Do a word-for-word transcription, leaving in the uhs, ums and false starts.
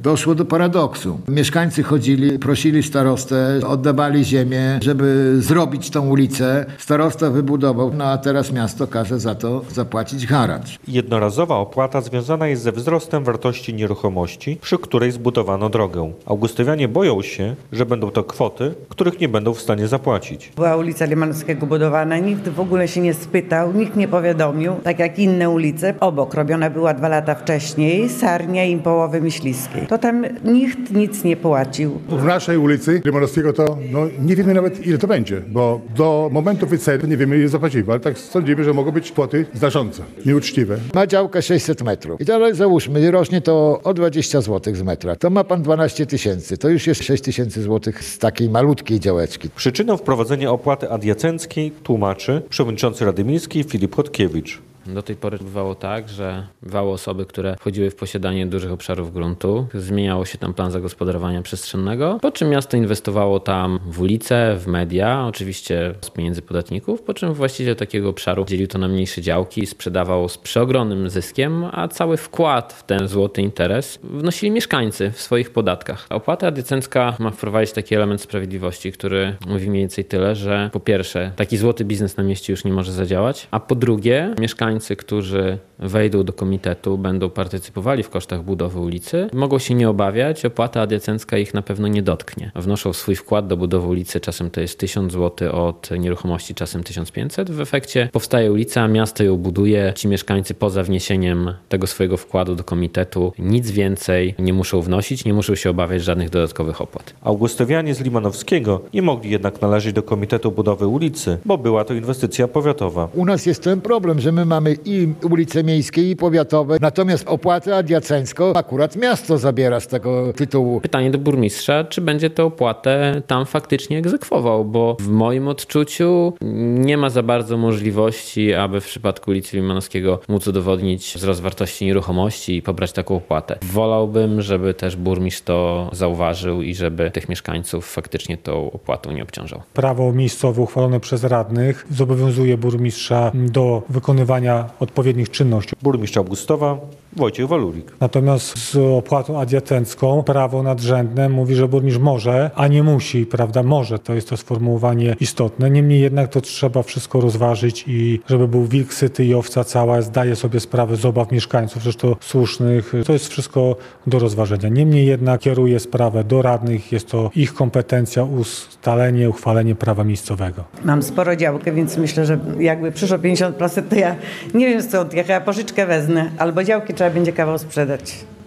doszło do paradoksu. Mieszkańcy chodzili, prosili starostę, oddawali ziemię, żeby zrobić tą ulicę. Starosta wybudował, no a teraz miasto każe za to zapłacić haracz. Jednorazowa opłata związana jest ze wzrostem wartości nieruchomości, przy której zbudowano drogę. Augustowianie boją się, że będą to kwoty, których nie będą w stanie zapłacić. Była ulica Limanowskiego budowana, nikt w ogóle się nie spytał, nikt nie powiadomił, tak jak inne ulice. Obok robiona była dwa lata wcześniej Sarnia i Połowy Myśliskiej. To tam nikt nic nie płacił. W naszej ulicy Limanowskiego to no, nie wiemy nawet ile to będzie, bo do momentu wyceny nie wiemy ile zapłacimy, ale tak sądzimy, że mogą być kwoty znaczące, nieuczciwe. Ma działkę sześćset metrów i teraz załóżmy, rośnie to o dwadzieścia złotych z metra. To ma pan dwanaście tysięcy, to już jest sześć tysięcy złotych z takiej malutkiej działeczki. Przyczyną wprowadzenia opłaty adiacenckiej tłumaczy przewodniczący Rady Miejskiej Filip Chodkiewicz. Do tej pory bywało tak, że bywały osoby, które wchodziły w posiadanie dużych obszarów gruntu. Zmieniało się tam plan zagospodarowania przestrzennego, po czym miasto inwestowało tam w ulice, w media, oczywiście z pieniędzy podatników, po czym właściciel takiego obszaru dzielił to na mniejsze działki, sprzedawał z przeogromnym zyskiem, a cały wkład w ten złoty interes wnosili mieszkańcy w swoich podatkach. Opłata adiacencka ma wprowadzić taki element sprawiedliwości, który mówi mniej więcej tyle, że po pierwsze taki złoty biznes na mieście już nie może zadziałać, a po drugie mieszkańcy, którzy wejdą do komitetu, będą partycypowali w kosztach budowy ulicy, mogą się nie obawiać, opłata adiacencka ich na pewno nie dotknie. Wnoszą swój wkład do budowy ulicy, czasem to jest tysiąc złotych od nieruchomości, czasem tysiąc pięćset. W efekcie powstaje ulica, miasto ją buduje, ci mieszkańcy poza wniesieniem tego swojego wkładu do komitetu nic więcej nie muszą wnosić, nie muszą się obawiać żadnych dodatkowych opłat. Augustowianie z Limanowskiego nie mogli jednak należeć do komitetu budowy ulicy, bo była to inwestycja powiatowa. U nas jest ten problem, że my mamy i ulice miejskie i powiatowe, natomiast opłatę adiacencką akurat miasto zabiera z tego tytułu. Pytanie do burmistrza, czy będzie tę opłatę tam faktycznie egzekwował, bo w moim odczuciu nie ma za bardzo możliwości, aby w przypadku ulicy Limanowskiego móc udowodnić wzrost wartości nieruchomości i pobrać taką opłatę. Wolałbym, żeby też burmistrz to zauważył i żeby tych mieszkańców faktycznie tą opłatą nie obciążał. Prawo miejscowe uchwalone przez radnych zobowiązuje burmistrza do wykonywania odpowiednich czynności. Burmistrz Augustowa Wojciech Walurik. Natomiast z opłatą adiacencką prawo nadrzędne mówi, że burmistrz może, a nie musi, prawda? Może, to jest to sformułowanie istotne. Niemniej jednak to trzeba wszystko rozważyć i żeby był wilk syty i owca cała, zdaje sobie sprawę z obaw mieszkańców, zresztą słusznych. To jest wszystko do rozważenia. Niemniej jednak kieruje sprawę do radnych. Jest to ich kompetencja ustalenie, uchwalenie prawa miejscowego. Mam sporo działkę, więc myślę, że jakby przyszło pięćdziesiąt procent, to ja nie wiem co, ja chyba pożyczkę wezmę, albo działki trzeba będzie kawał sprzedać.